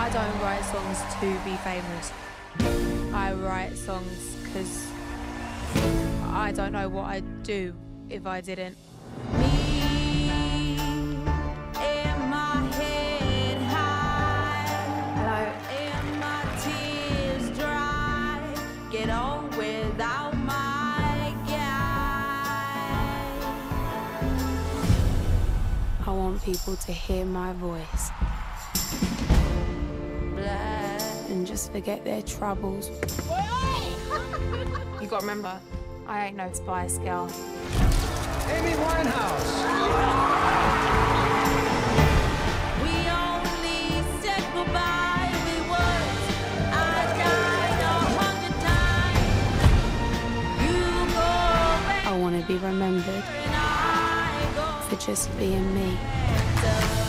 I don't write songs to be famous. I write songs because I don't know what I'd do if I didn't. Me in my head high. Hello. And my tears dry. Get on without my guy. I want people to hear my voice and just forget their troubles. You gotta remember, I ain't no Spice Girl. Amy Winehouse. We only said goodbye with words. I died 100 times. You go back. I wanna be remembered for just being me.